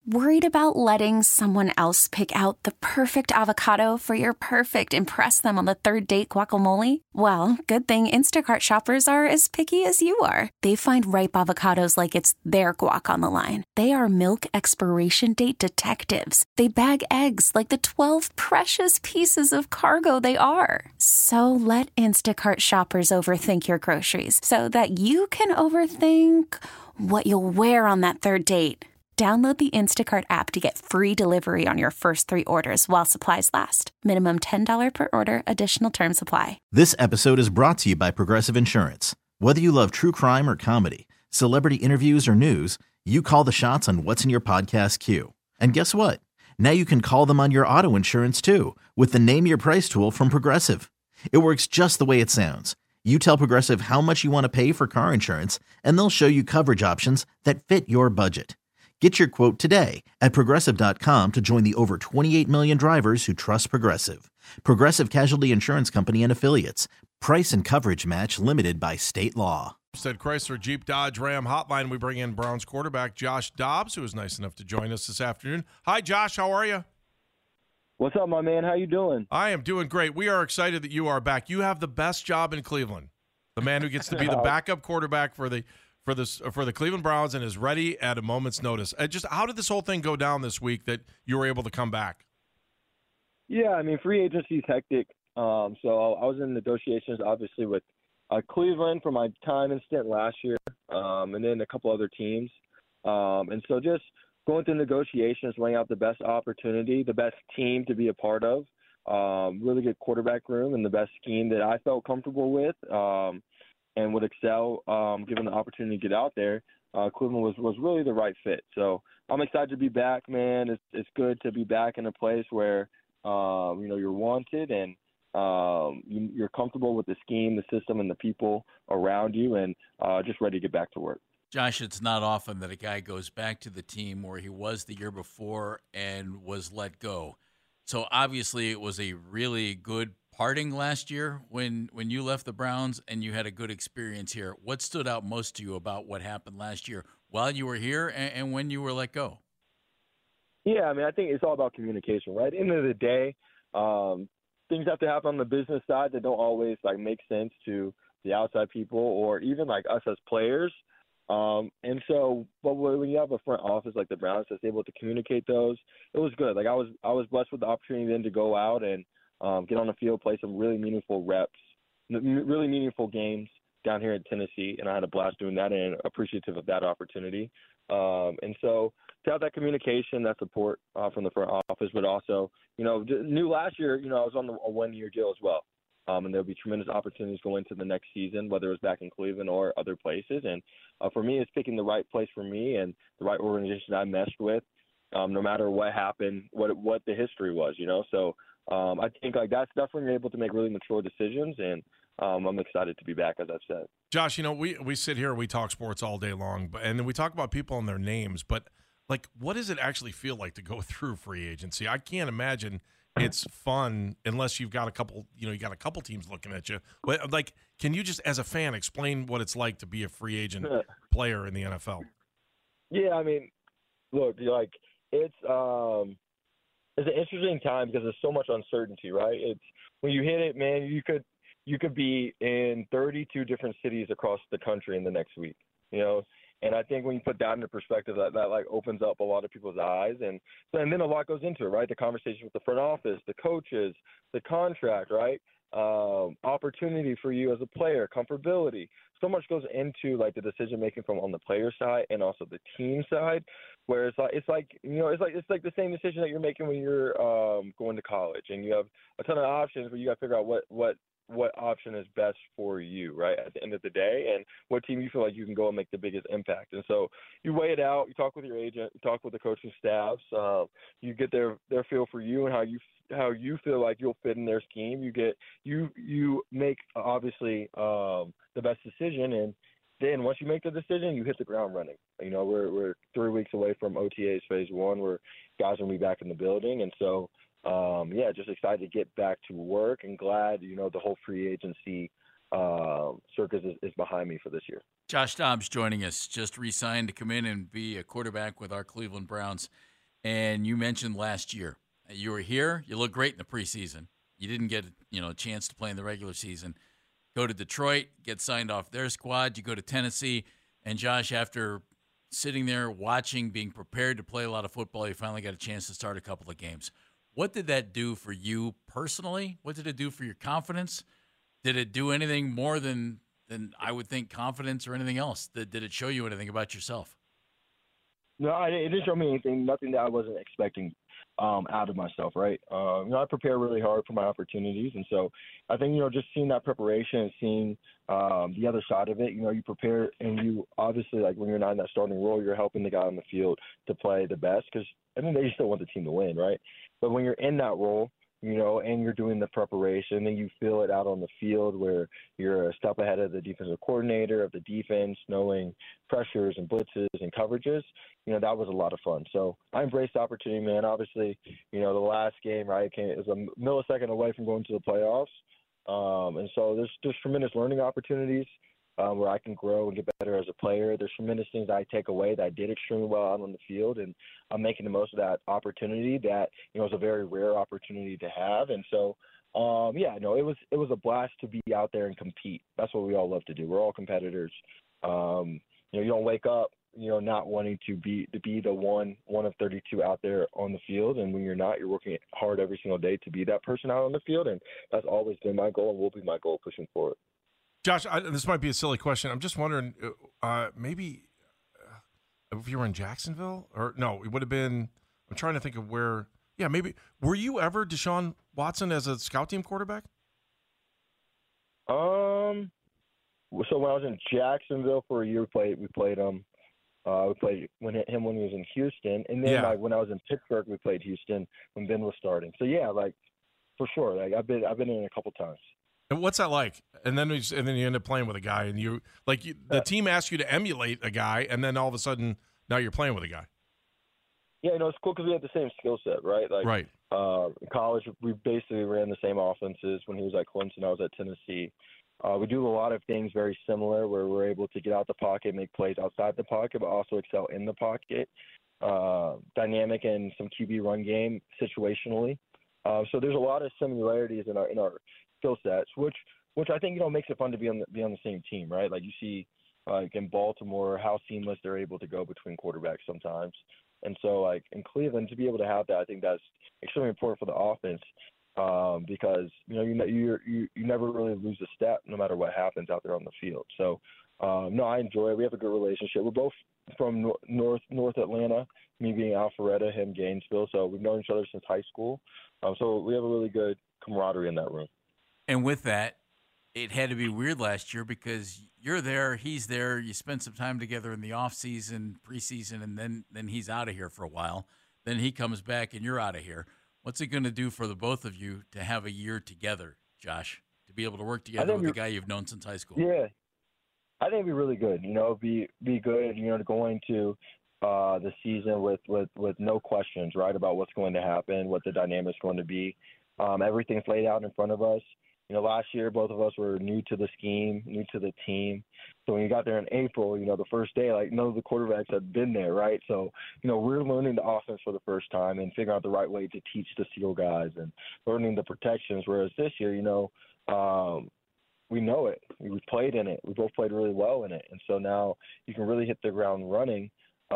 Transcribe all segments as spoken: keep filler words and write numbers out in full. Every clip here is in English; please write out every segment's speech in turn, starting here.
Worried about letting someone else pick out the perfect avocado for your perfect impress them on the third date guacamole? Well, good thing Instacart shoppers are as picky as you are. They find ripe avocados like it's their guac on the line. They are milk expiration date detectives. They bag eggs like the twelve precious pieces of cargo they are. So let Instacart shoppers overthink your groceries so that you can overthink what you'll wear on that third date. Download the Instacart app to get free delivery on your first three orders while supplies last. Minimum ten dollars per order. Additional terms apply. This episode is brought to you by Progressive Insurance. Whether you love true crime or comedy, celebrity interviews or news, you call the shots on what's in your podcast queue. And guess what? Now you can call them on your auto insurance too with the Name Your Price tool from Progressive. It works just the way it sounds. You tell Progressive how much you want to pay for car insurance, and they'll show you coverage options that fit your budget. Get your quote today at Progressive dot com to join the over twenty-eight million drivers who trust Progressive. Progressive Casualty Insurance Company and Affiliates. Price and coverage match limited by state law. Said Chrysler Jeep Dodge Ram Hotline. We bring in Browns quarterback Josh Dobbs, who was nice enough to join us this afternoon. Hi, Josh. How are you? What's up, my man? How you doing? I am doing great. We are excited that you are back. You have the best job in Cleveland. The man who gets to be the backup quarterback for the for the for the Cleveland Browns and is ready at a moment's notice. Uh, just how did this whole thing go down this week that you were able to come back? Yeah, I mean, free agency is hectic. Um, so I was in negotiations, obviously, with uh, Cleveland for my time and stint last year, um, and then a couple other teams. Um, and so just going through negotiations, laying out the best opportunity, the best team to be a part of, um, really good quarterback room, and the best scheme that I felt comfortable with. Um, and would excel um, given the opportunity to get out there, uh, Cleveland was, was really the right fit. So I'm excited to be back, man. It's it's good to be back in a place where, um, you know, you're wanted and um, you, you're comfortable with the scheme, the system, and the people around you, and uh, just ready to get back to work. Josh, it's not often that a guy goes back to the team where he was the year before and was let go. So obviously it was a really good parting last year when, when you left the Browns and you had a good experience here. What stood out most to you about what happened last year while you were here and, and when you were let go? Yeah, I mean, I think it's all about communication, right? At the end of the day, um, things have to happen on the business side that don't always like make sense to the outside people or even like us as players. Um, and so, but when you have a front office like the Browns that's able to communicate those, it was good. Like I was, I was blessed with the opportunity then to go out and um, get on the field, play some really meaningful reps, really meaningful games down here in Tennessee, and I had a blast doing that and appreciative of that opportunity. Um, and so to have that communication, that support uh, from the front office, but also, you know, new last year, you know, I was on the, a one-year deal as well. Um, and there'll be tremendous opportunities going into the next season, whether it was back in Cleveland or other places. And uh, for me, it's picking the right place for me and the right organization I meshed with, um, no matter what happened, what what the history was, you know. So um, I think like that's definitely able to make really mature decisions, and um, I'm excited to be back, as I've said. Josh, you know, we, we sit here, we talk sports all day long, but and then we talk about people and their names, but like, what does it actually feel like to go through free agency? I can't imagine it's fun unless you've got a couple, you know, you got a couple teams looking at you. But like, can you just, as a fan, explain what it's like to be a free agent player in the N F L? Yeah, I mean, look, like it's um, it's an interesting time because there's so much uncertainty, right? It's when you hit it, man, you could you could be in thirty-two different cities across the country in the next week, you know. And I think when you put that into perspective, that, that like opens up a lot of people's eyes. And so, and then a lot goes into it, right? The conversation with the front office, the coaches, the contract, right? Um, opportunity for you as a player, comfortability. So much goes into like the decision making from on the player side and also the team side, where it's like it's like you know it's like it's like the same decision that you're making when you're um, going to college, and you have a ton of options, but you got to figure out what what. what option is best for you, right, at the end of the day, and what team you feel like you can go and make the biggest impact. And so you weigh it out, you talk with your agent, you talk with the coaching staffs, uh, you get their, their feel for you and how you how you feel like you'll fit in their scheme. You get you you make, obviously, um, the best decision, and then once you make the decision, you hit the ground running. You know, we're, we're three weeks away from O T As phase one where guys will be back in the building, and so Um, yeah, just excited to get back to work and glad, you know, the whole free agency uh, circus is, is behind me for this year. Josh Dobbs joining us, just re-signed to come in and be a quarterback with our Cleveland Browns. And you mentioned last year. You were here. You looked great in the preseason. You didn't get you know a chance to play in the regular season. Go to Detroit, get signed off their squad. You go to Tennessee. And, Josh, after sitting there watching, being prepared to play a lot of football, you finally got a chance to start a couple of games. What did that do for you personally? What did it do for your confidence? Did it do anything more than, than I would think, confidence or anything else? Did, did it show you anything about yourself? No, I, it didn't show me anything, nothing that I wasn't expecting um, out of myself, right? Uh, you know, I prepare really hard for my opportunities. And so I think, you know, just seeing that preparation and seeing um, the other side of it, you know, you prepare and you obviously, like when you're not in that starting role, you're helping the guy on the field to play the best because, I mean, they still want the team to win, right? But when you're in that role, you know, and you're doing the preparation, and you feel it out on the field where you're a step ahead of the defensive coordinator, of the defense, knowing pressures and blitzes and coverages, you know, that was a lot of fun. So I embraced the opportunity, man. Obviously, you know, the last game, right, came, it was a millisecond away from going to the playoffs. Um, and so there's just tremendous learning opportunities um, where I can grow and get better as a player. There's tremendous things I take away that I did extremely well out on the field, and I'm making the most of that opportunity that, you know, is a very rare opportunity to have. And so, um, yeah, no, it was it was a blast to be out there and compete. That's what we all love to do. We're all competitors. Um, you know, you don't wake up, you know, not wanting to be to be the one one of thirty-two out there on the field, and when you're not, you're working hard every single day to be that person out on the field, and that's always been my goal and will be my goal pushing forward. Josh, I, this might be a silly question. I'm just wondering, uh, maybe uh, if you were in Jacksonville, or no, it would have been. I'm trying to think of where. Yeah, maybe. Were you ever Deshaun Watson as a scout team quarterback? Um. So when I was in Jacksonville for a year, we played we played him. Uh, we played when him when he was in Houston, and then Yeah. like when I was in Pittsburgh, we played Houston when Ben was starting. So yeah, like for sure, like I've been I've been in a couple times. And what's that like? And then, we, and then you end up playing with a guy, and you like you, the team asks you to emulate a guy, and then all of a sudden now you're playing with a guy. Yeah, you know, it's cool because we had the same skill set, right? Like, Right. Uh, in college, we basically ran the same offenses. When he was at Clemson, I was at Tennessee. Uh, we do a lot of things very similar, where we're able to get out the pocket, make plays outside the pocket, but also excel in the pocket. Uh, dynamic and some Q B run game situationally. Uh, so there's a lot of similarities in our in our skill sets, which which I think, you know, makes it fun to be on the, be on the same team, right? Like you see, like in Baltimore, how seamless they're able to go between quarterbacks sometimes. And so, like in Cleveland, to be able to have that, I think that's extremely important for the offense um, because you know you you you you never really lose a step no matter what happens out there on the field. So um, no, I enjoy it. We have a good relationship. We're both from nor- North North Atlanta. Me being Alpharetta, him Gainesville. So we've known each other since high school. Um, so we have a really good camaraderie in that room. And with that, it had to be weird last year because you're there, he's there, you spend some time together in the offseason, preseason, and then, then he's out of here for a while. Then he comes back and you're out of here. What's it going to do for the both of you to have a year together, Josh, to be able to work together with a guy you've known since high school? Yeah, I think it'd be really good. You know, be be good, you know, going to uh, the season with, with, with no questions, right, about what's going to happen, what the dynamic's going to be. Um, everything's laid out in front of us. You know, last year, both of us were new to the scheme, new to the team. So when you got there in April, you know, the first day, like none of the quarterbacks had been there, right? So, you know, we're learning the offense for the first time and figuring out the right way to teach the SEAL guys and learning the protections. Whereas this year, you know, um, we know it. We played in it. We both played really well in it. And so now you can really hit the ground running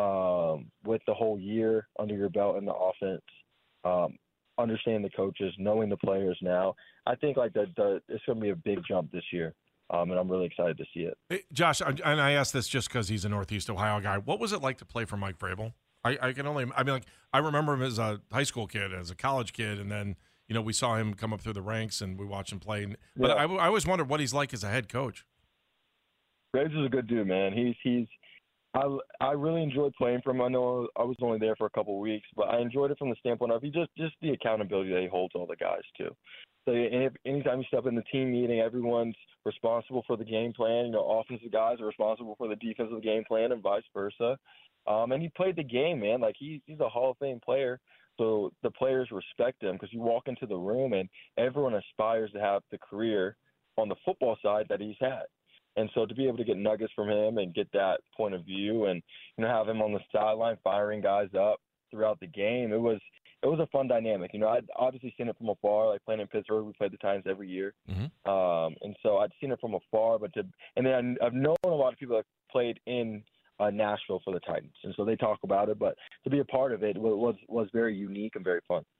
um, with the whole year under your belt in the offense. Um, understanding the coaches, knowing the players now. I think like the, the it's going to be a big jump this year, um, and I'm really excited to see it. Hey, Josh, and I asked this just because he's a Northeast Ohio guy. What was it like to play for Mike Vrabel? I, I can only, I mean, like I remember him as a high school kid, as a college kid, and then you know we saw him come up through the ranks and we watched him play. But yeah. I, I always wondered what he's like as a head coach. Graves is a good dude, man. He's he's. I, I really enjoyed playing for him. I know I was only there for a couple of weeks, but I enjoyed it from the standpoint of he just just the accountability that he holds all the guys to. So if, anytime you step in the team meeting, everyone's responsible for the game plan. You know, offensive guys are responsible for the defensive game plan and vice versa. Um, and he played the game, man. Like he's he's a Hall of Fame player. So the players respect him because you walk into the room and everyone aspires to have the career on the football side that he's had. And so to be able to get nuggets from him and get that point of view and, you know, have him on the sideline firing guys up, throughout the game, it was it was a fun dynamic. You know, I'd obviously seen it from afar, like playing in Pittsburgh. We played the Titans every year, Mm-hmm. um, and so I'd seen it from afar. But to and then I've known a lot of people that played in uh, Nashville for the Titans, and so they talk about it. But to be a part of it was was very unique and very fun.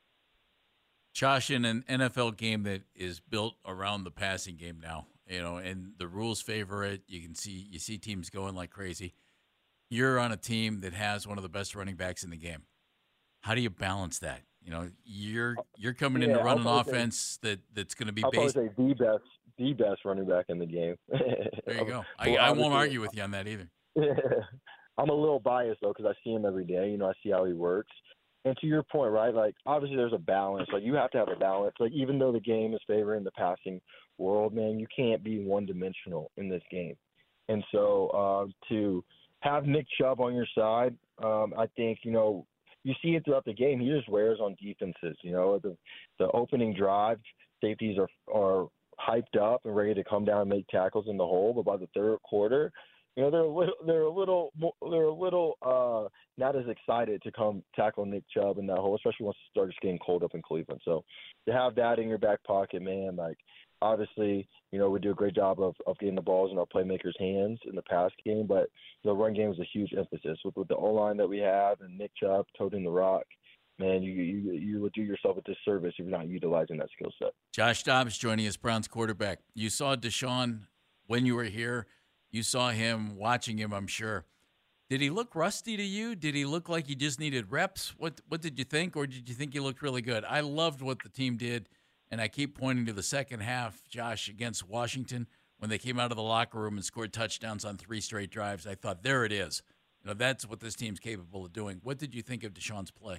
Josh, in an N F L game that is built around the passing game now, you know, and the rules favor it. You can see you see teams going like crazy. You're on a team that has one of the best running backs in the game. How do you balance that? You know, you're you're coming in Yeah, to run an I'll offense say, that, that's going to be I'll based. probably say the best the best running back in the game. There you go. I, Well, I won't obviously- argue with you on that either. I'm a little biased though because I see him every day. You know, I see how he works. And to your point, right? Like obviously there's a balance. Like you have to have a balance. Like even though the game is favoring the passing world, man, you can't be one dimensional in this game. And so uh, to have Nick Chubb on your side, um, I think you know you see it throughout the game. He just wears on defenses. You know, the the opening drive, safeties are are hyped up and ready to come down and make tackles in the hole. But by the third quarter, you know, they're a little, they're a little, they're a little uh, not as excited to come tackle Nick Chubb in that hole, especially once it starts getting cold up in Cleveland. So to have that in your back pocket, man, like obviously, you know, we do a great job of, of getting the balls in our playmakers' hands in the pass game, but the run game is a huge emphasis with, with the O-line that we have and Nick Chubb toting the rock. Man, you, you you would do yourself a disservice if you're not utilizing that skill set. Josh Dobbs joining us, Browns quarterback. You saw Deshaun when you were here. You saw him, watching him, I'm sure. Did he look rusty to you? Did he look like he just needed reps? What What did you think, or did you think he looked really good? I loved what the team did, and I keep pointing to the second half, Josh, against Washington, when they came out of the locker room and scored touchdowns on three straight drives. I thought, there it is. You know, that's what this team's capable of doing. What did you think of Deshaun's play?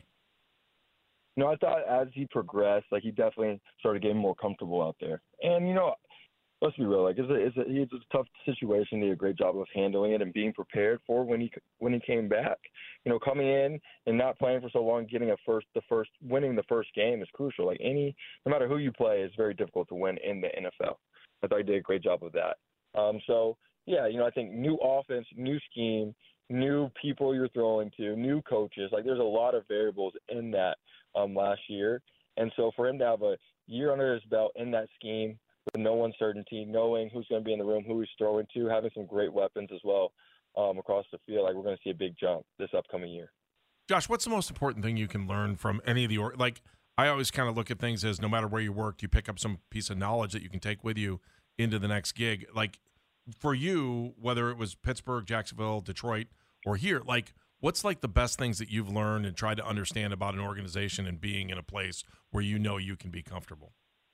You know, I thought as he progressed, like he definitely started getting more comfortable out there. And, you know, let's be real, like it's a, it's a, it's a tough situation. He did a great job of handling it and being prepared for when he when he came back. You know, coming in and not playing for so long, getting a first, the first, winning the first game is crucial. Like any, no matter who you play, it's very difficult to win in the N F L. I thought he did a great job of that. Um, so yeah, you know, I think new offense, new scheme, new people you're throwing to, new coaches. Like there's a lot of variables in that um, last year, and so for him to have a year under his belt in that scheme, with no uncertainty, knowing who's going to be in the room, who he's throwing to, having some great weapons as well um, across the field. Like we're going to see a big jump this upcoming year. Josh, what's the most important thing you can learn from any of the or- like? I always kind of look at things as no matter where you work, you pick up some piece of knowledge that you can take with you into the next gig. Like for you, whether it was Pittsburgh, Jacksonville, Detroit, or here, like what's like the best things that you've learned and tried to understand about an organization and being in a place where you know you can be comfortable?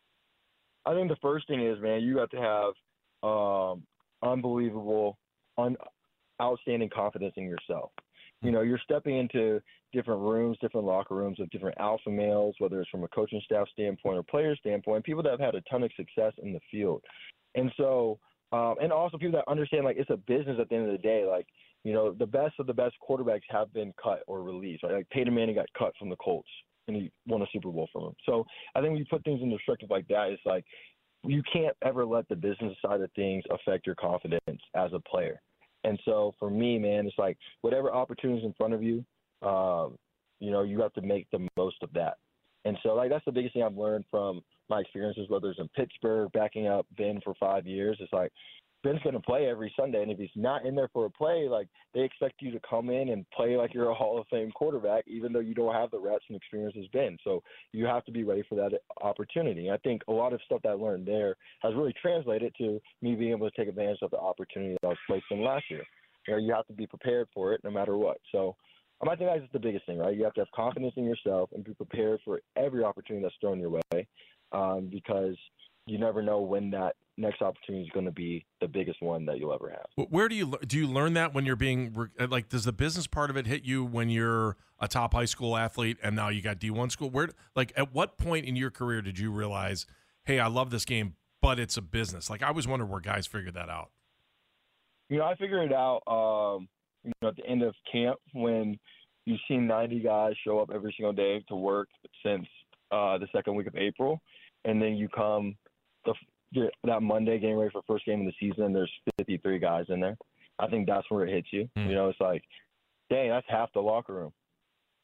I think the first thing is, man, you have to have um, unbelievable, un- outstanding confidence in yourself. You know, you're stepping into different rooms, different locker rooms of different alpha males, whether it's from a coaching staff standpoint or player standpoint, people that have had a ton of success in the field. And so, um, and also people that understand, like, it's a business at the end of the day. Like, you know, the best of the best quarterbacks have been cut or released. Right? Like Peyton Manning got cut from the Colts, and he won a Super Bowl from him. So I think when you put things in perspective like that, it's like you can't ever let the business side of things affect your confidence as a player. And so for me, man, it's like whatever opportunities in front of you, um, you know, you have to make the most of that. And so, like, that's the biggest thing I've learned from my experiences, whether it's in Pittsburgh, backing up Ben for five years. It's like Ben's going to play every Sunday, and if he's not in there for a play, like, they expect you to come in and play like you're a Hall of Fame quarterback, even though you don't have the reps and experience as Ben. So you have to be ready for that opportunity. I think a lot of stuff that I learned there has really translated to me being able to take advantage of the opportunity that I was placed in last year. You know, you have to be prepared for it no matter what. So um, I think that's the biggest thing, right? You have to have confidence in yourself and be prepared for every opportunity that's thrown your way, um, because you never know when that next opportunity is going to be the biggest one that you'll ever have. Where do you do you learn that when you're being like? Does the business part of it hit you when you're a top high school athlete and now you got D one school? Where like at what point in your career did you realize, hey, I love this game, but it's a business? Like I always wonder where guys figure that out. You know, I figured it out. Um, you know, at the end of camp when you've seen ninety guys show up every single day to work since uh, the second week of April, and then you come the that Monday getting ready for first game of the season, there's fifty-three guys in there. I think that's where it hits you. Mm. You know, it's like, dang, that's half the locker room.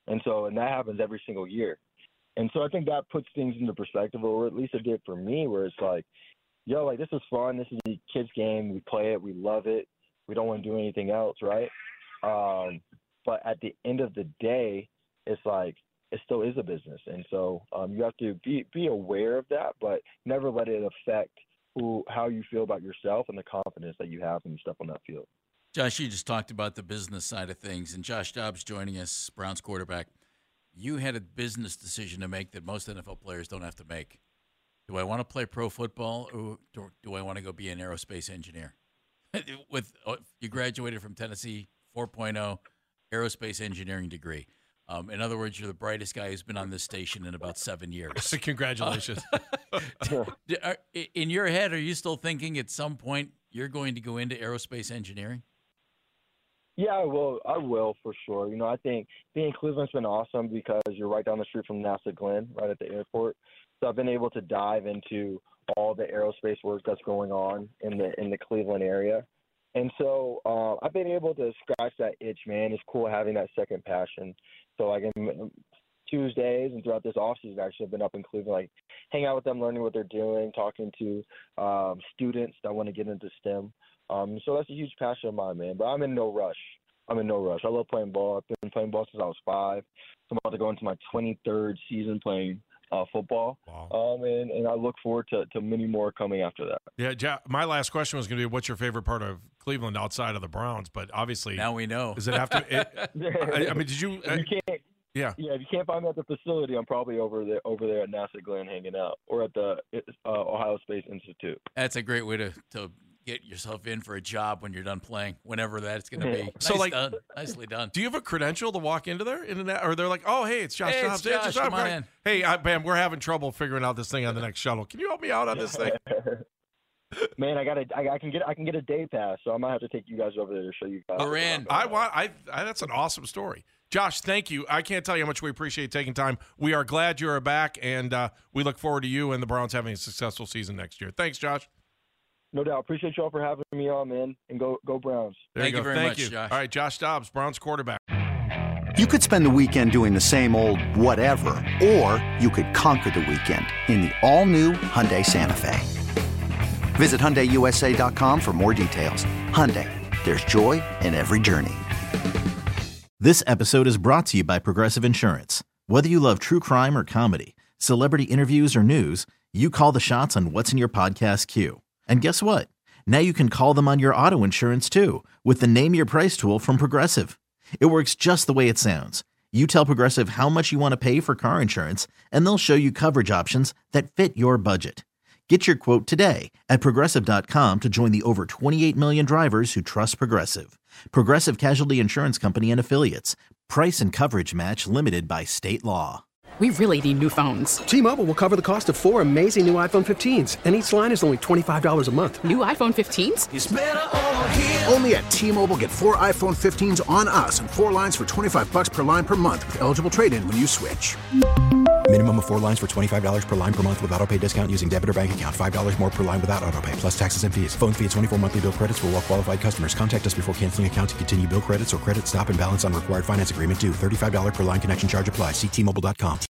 And so, and that happens every single year. And so I think that puts things into perspective, or at least it did for me, where it's like, yo, like, this is fun. This is a kid's game. We play it. We love it. We don't want to do anything else, right? Um, but at the end of the day, it's like, it still is a business. And so um, you have to be, be aware of that, but never let it affect who, how you feel about yourself and the confidence that you have when you step on that field. Josh, you just talked about the business side of things, and Josh Dobbs joining us, Browns quarterback. You had a business decision to make that most N F L players don't have to make. Do I want to play pro football, or do, do I want to go be an aerospace engineer? With you graduated from Tennessee four point oh aerospace engineering degree. Um, in other words, you're the brightest guy who's been on this station in about seven years. Congratulations. Uh, in your head, are you still thinking at some point you're going to go into aerospace engineering? Yeah, I will. I will for sure. You know, I think being in Cleveland's been awesome because you're right down the street from NASA Glenn, right at the airport. So I've been able to dive into all the aerospace work that's going on in the in the Cleveland area. And so uh, I've been able to scratch that itch, man. It's cool having that second passion. So I can Tuesdays and throughout this offseason, actually, I've been up in Cleveland, like hang out with them, learning what they're doing, talking to um, students that want to get into STEM. Um, so that's a huge passion of mine, man. But I'm in no rush. I'm in no rush. I love playing ball. I've been playing ball since I was five. So I'm about to go into my twenty-third season playing uh, football. Wow. Um, and, and I look forward to, to many more coming after that. Yeah, ja- my last question was going to be, what's your favorite part of Cleveland outside of the Browns? But obviously, now we know. Does it have to? It, I, I mean, did you? If you can't. Yeah. Yeah, if you can't find me at the facility, I'm probably over there over there at NASA Glenn hanging out, or at the uh, Ohio Space Institute. That's a great way to, to get yourself in for a job when you're done playing, whenever that's going to be. So, nice like, done. Nicely done. Do you have a credential to walk into there? In an, or they're like, oh, hey, it's Josh Hey, Dobbs. it's Josh, Josh Dobbs. come on in. Hey, I, Bam, we're having trouble figuring out this thing on the next shuttle. Can you help me out on this thing? Man, I got I, I can get I can get a day pass, so I might have to take you guys over there to show you guys. We're in. I want. I, I. That's an awesome story, Josh. Thank you. I can't tell you how much we appreciate taking time. We are glad you are back, and uh, we look forward to you and the Browns having a successful season next year. Thanks, Josh. No doubt. Appreciate y'all for having me on, man. And go go Browns. There Thank you, you go. very Thank much, you. Josh. All right, Josh Dobbs, Browns quarterback. You could spend the weekend doing the same old whatever, or you could conquer the weekend in the all-new Hyundai Santa Fe. Visit Hyundai U S A dot com for more details. Hyundai, there's joy in every journey. This episode is brought to you by Progressive Insurance. Whether you love true crime or comedy, celebrity interviews or news, you call the shots on what's in your podcast queue. And guess what? Now you can call them on your auto insurance too with the Name Your Price tool from Progressive. It works just the way it sounds. You tell Progressive how much you want to pay for car insurance, and they'll show you coverage options that fit your budget. Get your quote today at Progressive dot com to join the over twenty-eight million drivers who trust Progressive. Progressive Casualty Insurance Company and Affiliates. Price and coverage match limited by state law. We really need new phones. T-Mobile will cover the cost of four amazing new iPhone fifteens, and each line is only twenty-five dollars a month. New iPhone fifteens? It's better over here. Only at T-Mobile, get four iPhone fifteens on us and four lines for twenty-five dollars per line per month with eligible trade-in when you switch. Minimum of four lines for twenty-five dollars per line per month with autopay discount using debit or bank account. five dollars more per line without autopay, plus taxes and fees. Phone fee at twenty-four monthly bill credits for well-qualified customers. Contact us before canceling account to continue bill credits or credit stop and balance on required finance agreement due. thirty-five dollars per line connection charge applies. See T Mobile dot com.